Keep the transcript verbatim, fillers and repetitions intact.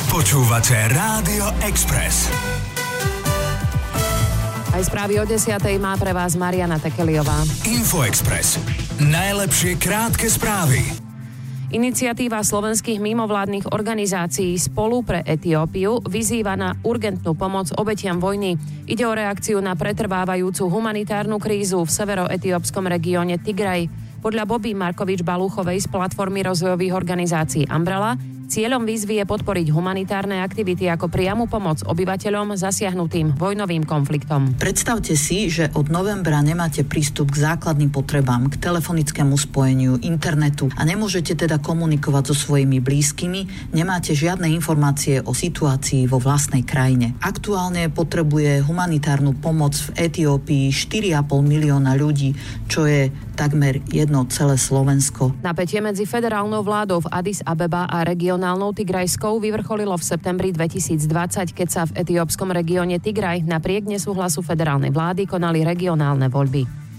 Počúvate Rádio Express. Aj správy o desiatej má pre vás Mariana Tekeliová. Info Express. Najlepšie krátke správy. Iniciatíva slovenských mimovládnych organizácií Spolu pre Etiópiu vyzýva na urgentnú pomoc obetiam vojny. Ide o reakciu na pretrvávajúcu humanitárnu krízu v severoetiópskom regióne Tigraj. Podľa Boby Markovič-Balúchovej z platformy rozvojových organizácií Umbrella cieľom výzvy je podporiť humanitárne aktivity ako priamu pomoc obyvateľom zasiahnutým vojnovým konfliktom. Predstavte si, že od novembra nemáte prístup k základným potrebám, k telefonickému spojeniu, internetu a nemôžete teda komunikovať so svojimi blízkymi, nemáte žiadne informácie o situácii vo vlastnej krajine. Aktuálne potrebuje humanitárnu pomoc v Etiópii štyri a pol milióna ľudí, čo je takmer jedno celé Slovensko. Napätie medzi federálnou vládou v Addis Abeba a regionálnou Tigrajskou vyvrcholilo v septembri dvetisícdvadsať, keď sa v etiópskom regióne Tigraj napriek nesúhlasu federálnej vlády konali regionálne voľby.